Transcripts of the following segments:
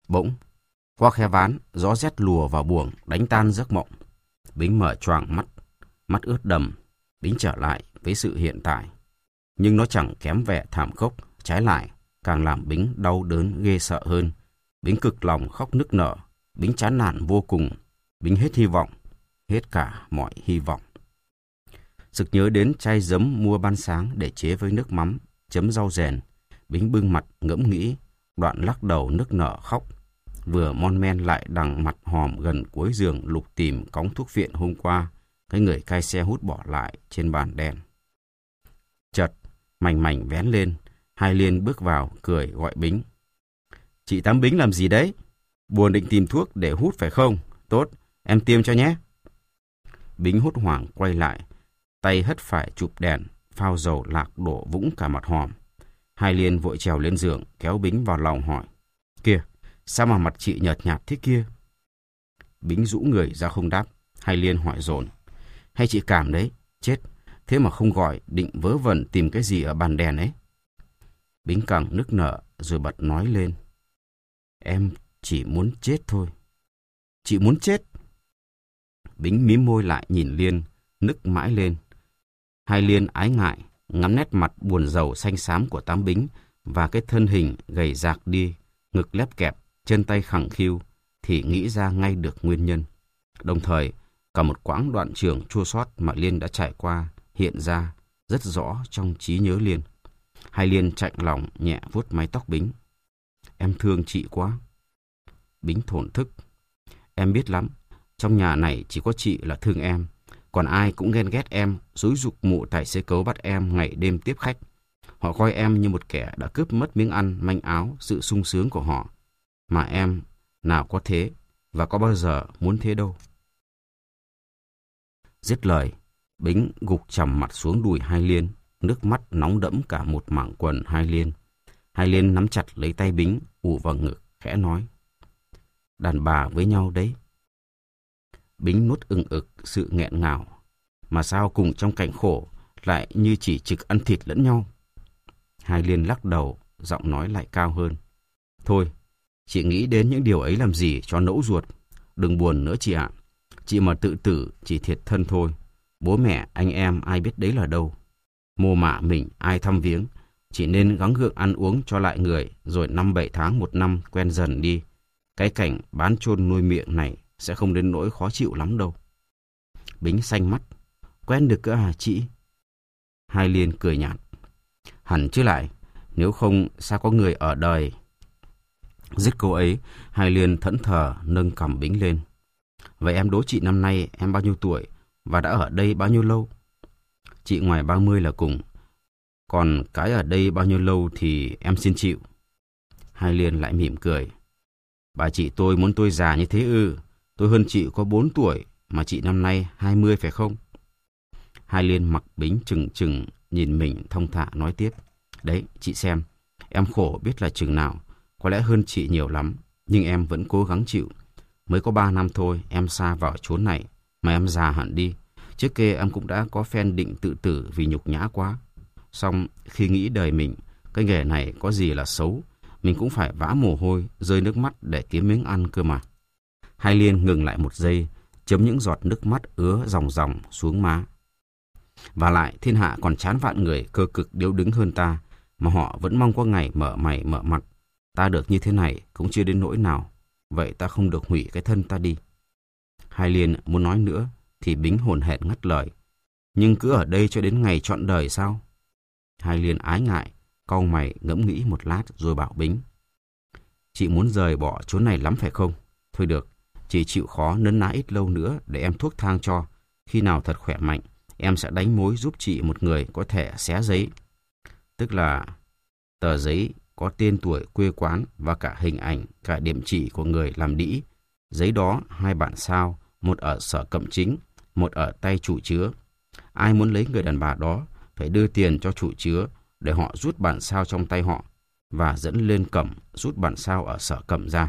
Bỗng, qua khe ván, gió rét lùa vào buồng, đánh tan giấc mộng. Bính mở choàng mắt, mắt ướt đầm. Bính trở lại với sự hiện tại. Nhưng nó chẳng kém vẻ thảm khốc, trái lại, càng làm Bính đau đớn ghê sợ hơn. Bính cực lòng khóc nức nở, Bính chán nản vô cùng, Bính hết hy vọng, hết cả mọi hy vọng. Sực nhớ đến chai giấm mua ban sáng để chế với nước mắm, chấm rau rèn. Bính bưng mặt ngẫm nghĩ, đoạn lắc đầu nức nở khóc. Vừa mon men lại đằng mặt hòm gần cuối giường lục tìm cóng thuốc viện hôm qua, cái người cai xe hút bỏ lại trên bàn đèn. Chợt, mảnh mảnh vén lên, Hai Liên bước vào, cười gọi Bính. Chị Tám Bính làm gì đấy? Buồn định tìm thuốc để hút phải không? Tốt, em tiêm cho nhé. Bính hốt hoảng quay lại, tay hất phải chụp đèn, phao dầu lạc đổ vũng cả mặt hòm. Hai Liên vội trèo lên giường, kéo Bính vào lòng hỏi. Kìa, sao mà mặt chị nhợt nhạt thế kia? Bính rũ người ra không đáp. Hai Liên hỏi dồn. Hay chị cảm đấy? Chết, thế mà không gọi, định vớ vẩn tìm cái gì ở bàn đèn ấy? Bính càng nức nở rồi bật nói lên. Em chỉ muốn chết thôi. Chị muốn chết? Bính mím môi lại nhìn Liên, nức mãi lên. Hai Liên ái ngại, ngắm nét mặt buồn rầu xanh xám của Tám Bính và cái thân hình gầy rạc đi, ngực lép kẹp, chân tay khẳng khiu, thì nghĩ ra ngay được nguyên nhân. Đồng thời, cả một quãng đoạn trường chua xót mà Liên đã trải qua hiện ra rất rõ trong trí nhớ Liên. Hai Liên chạnh lòng nhẹ vuốt mái tóc Bính. Em thương chị quá. Bính thổn thức. Em biết lắm, trong nhà này chỉ có chị là thương em, còn ai cũng ghen ghét em, xúi giục mụ tài xế cấu bắt em ngày đêm tiếp khách. Họ coi em như một kẻ đã cướp mất miếng ăn, manh áo, sự sung sướng của họ. Mà em nào có thế, và có bao giờ muốn thế đâu. Dứt lời, Bính gục chằm mặt xuống đùi Hai Liên, nước mắt nóng đẫm cả một mảng quần Hai Liên. Hai Liên nắm chặt lấy tay Bính, ù vào ngực, khẽ nói. Đàn bà với nhau đấy. Bính nuốt ừng ực sự nghẹn ngào. Mà sao cùng trong cảnh khổ lại như chỉ trực ăn thịt lẫn nhau? Hai Liên lắc đầu, giọng nói lại cao hơn. Thôi, chị nghĩ đến những điều ấy làm gì cho nẫu ruột. Đừng buồn nữa chị ạ. Chị mà tự tử chỉ thiệt thân thôi. Bố mẹ, anh em ai biết đấy là đâu. Mồ mả mình ai thăm viếng. Chị nên gắng gượng ăn uống cho lại người, rồi 5-7 tháng 1 năm quen dần đi. Cái cảnh bán chôn nuôi miệng này sẽ không đến nỗi khó chịu lắm đâu. Bính xanh mắt. Quen được cơ à chị? Hai Liên cười nhạt. Hẳn chứ lại, nếu không sao có người ở đời. Dứt câu ấy, Hai Liên thẫn thờ nâng cằm Bính lên. Vậy em đố chị năm nay em bao nhiêu tuổi và đã ở đây bao nhiêu lâu? Chị ngoài 30 là cùng. Còn cái ở đây bao nhiêu lâu thì em xin chịu. Hai Liên lại mỉm cười. Bà chị tôi muốn tôi già như thế ư? Tôi hơn chị có 4 tuổi mà chị năm nay 20 phải không? Hai Liên mặc Bính chừng chừng nhìn mình thong thả nói tiếp. Đấy, chị xem, em khổ biết là chừng nào, có lẽ hơn chị nhiều lắm, nhưng em vẫn cố gắng chịu. Mới có 3 năm thôi, em xa vào chốn này, mà em già hẳn đi. Trước kia em cũng đã có phen định tự tử vì nhục nhã quá. Xong khi nghĩ đời mình, cái nghề này có gì là xấu, mình cũng phải vã mồ hôi, rơi nước mắt để kiếm miếng ăn cơ mà. Hai Liên ngừng lại một giây, chấm những giọt nước mắt ứa ròng ròng xuống má. Và lại thiên hạ còn chán vạn người cơ cực điếu đứng hơn ta, mà họ vẫn mong có ngày mở mày mở mặt. Ta được như thế này cũng chưa đến nỗi nào, vậy ta không được hủy cái thân ta đi. Hai Liên muốn nói nữa thì Bính hồn hển ngắt lời. Nhưng cứ ở đây cho đến ngày trọn đời sao? Hai Liên ái ngại, cau mày ngẫm nghĩ một lát rồi bảo Bính. Chị muốn rời bỏ chốn này lắm phải không? Thôi được, chị chịu khó nấn ná ít lâu nữa để em thuốc thang cho. Khi nào thật khỏe mạnh, em sẽ đánh mối giúp chị một người có thể xé giấy. Tức là tờ giấy có tên tuổi quê quán và cả hình ảnh, cả điểm chỉ của người làm đĩ. Giấy đó 2 bản sao, một ở sở cậm chính, một ở tay chủ chứa. Ai muốn lấy người đàn bà đó phải đưa tiền cho chủ chứa để họ rút bản sao trong tay họ và dẫn lên cẩm rút bản sao ở sở cẩm ra.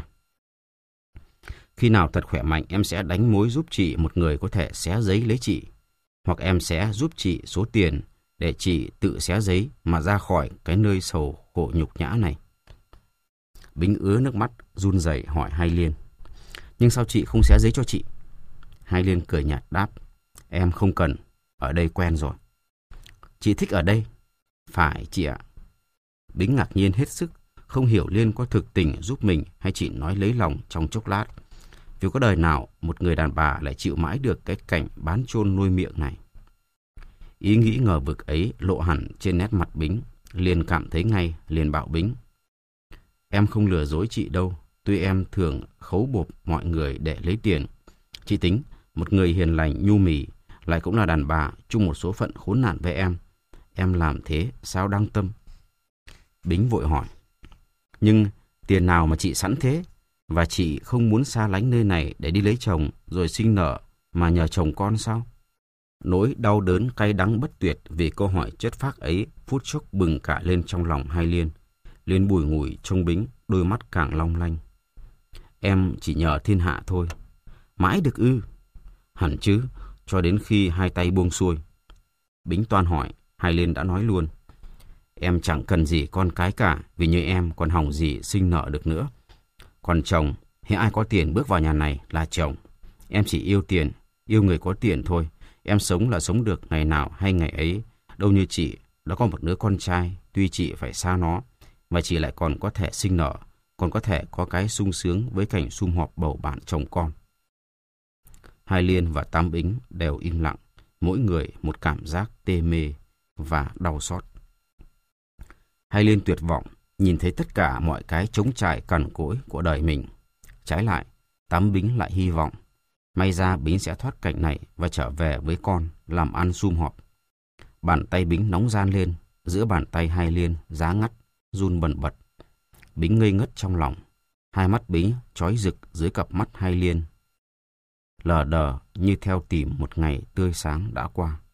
Khi nào thật khỏe mạnh, em sẽ đánh mối giúp chị một người có thể xé giấy lấy chị. Hoặc em sẽ giúp chị số tiền để chị tự xé giấy mà ra khỏi cái nơi sầu khổ nhục nhã này. Bính ứa nước mắt, run rẩy hỏi Hai Liên. Nhưng sao chị không xé giấy cho chị? Hai Liên cười nhạt đáp. Em không cần, ở đây quen rồi. Chị thích ở đây? Phải chị ạ. Bính ngạc nhiên hết sức, không hiểu Liên có thực tình giúp mình hay chỉ nói lấy lòng trong chốc lát. Vì có đời nào một người đàn bà lại chịu mãi được cái cảnh bán chôn nuôi miệng này. Ý nghĩ ngờ vực ấy lộ hẳn trên nét mặt Bính. Liên cảm thấy ngay, liền bảo Bính. Em không lừa dối chị đâu, tuy em thường khấu bộp mọi người để lấy tiền. Chị tính, một người hiền lành nhu mì, lại cũng là đàn bà, chung một số phận khốn nạn với em làm thế sao đáng tâm? Bính vội hỏi. Nhưng tiền nào mà chị sẵn thế? Và chị không muốn xa lánh nơi này để đi lấy chồng rồi sinh nở mà nhờ chồng con sao? Nỗi đau đớn cay đắng bất tuyệt vì câu hỏi chất phác ấy phút chốc bừng cả lên trong lòng Hai Liên. Liên bùi ngùi trông Bính, đôi mắt càng long lanh. Em chỉ nhờ thiên hạ thôi. Mãi được ư? Hẳn chứ, cho đến khi hai tay buông xuôi. Bính toan hỏi, Hai Liên đã nói luôn. Em chẳng cần gì con cái cả, vì như em còn hỏng gì sinh nợ được nữa. Còn chồng, hễ ai có tiền bước vào nhà này là chồng. Em chỉ yêu tiền, yêu người có tiền thôi. Em sống là sống được ngày nào hay ngày ấy. Đâu như chị, đã có một đứa con trai, tuy chị phải xa nó, và chị lại còn có thể sinh nở, còn có thể có cái sung sướng với cảnh sum họp bầu bạn chồng con. Hai Liên và Tám Bính đều im lặng, mỗi người một cảm giác tê mê và đau xót. Hai Liên tuyệt vọng, nhìn thấy tất cả mọi cái trống trải cằn cỗi của đời mình. Trái lại, Tám Bính lại hy vọng, may ra Bính sẽ thoát cảnh này và trở về với con, làm ăn sum họp. Bàn tay Bính nóng ran lên, giữa bàn tay Hai Liên giá ngắt, run bần bật. Bính ngây ngất trong lòng, hai mắt Bính chói rực dưới cặp mắt Hai Liên, lờ đờ như theo tìm một ngày tươi sáng đã qua.